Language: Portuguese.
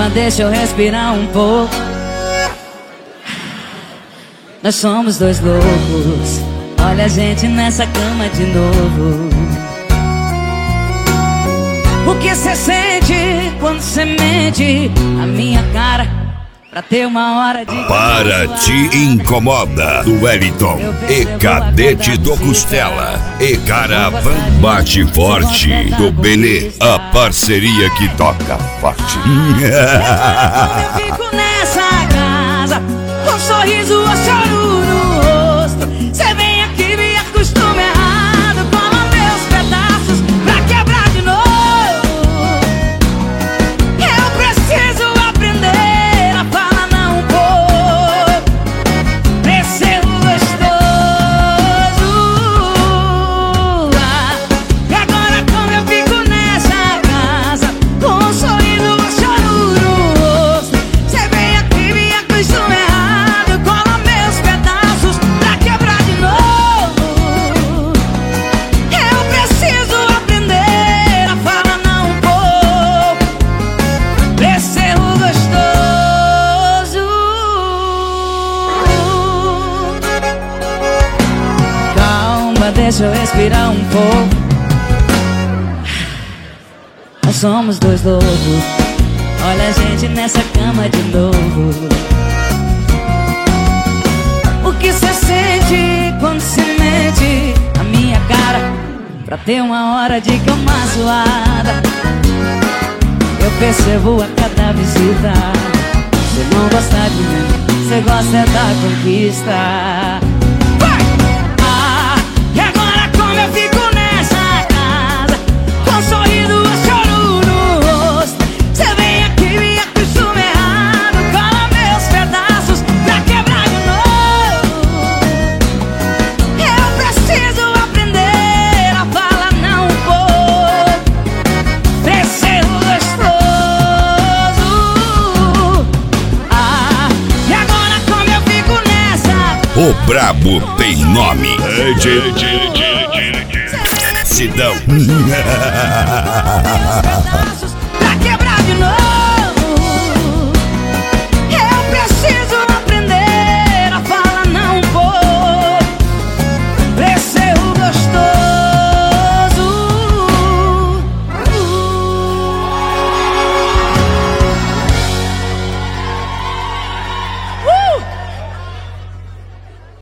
Calma, deixa eu respirar um pouco. Nós somos dois loucos. Olha a gente nessa cama de novo. O que cê sente quando cê mente a minha cara pra ter uma hora de... Para Te Incomoda, do Wellington e Cadete do Costela e Caravan Bate Forte, do Benê, a parceria que toca forte. Eu fico nessa casa com um sorriso ou choro no rosto. Cê vem aqui, me acostuma errado, cola meus pedaços pra quebrar de novo. Eu preciso aprender a falar não um pouco pra ser gostoso. E agora como eu fico nessa casa com um sorriso ou choro no rosto. Cê vem aqui, me acostuma errado, cola meus pedaços pra quebrar de novo. Eu preciso aprender a falar não um pouco pra ser gostoso. Calma, deixa eu respirar um pouco. Nós somos dois loucos. Olha a gente nessa cama de novo. O que cê sente quando se mente a minha cara pra ter uma hora de cama suada? Eu percebo a cada visita. Cê não gosta de mim, cê gosta da conquista. E agora como eu fico nessa casa com um sorriso ou choro no rosto. Cê vem aqui, me acostuma errado, cola meus pedaços pra quebrar de novo. Eu preciso aprender a falar não um pouco pra ser gostoso. E agora como eu fico nessa... O brabo tem nome. Sidão. Pedaços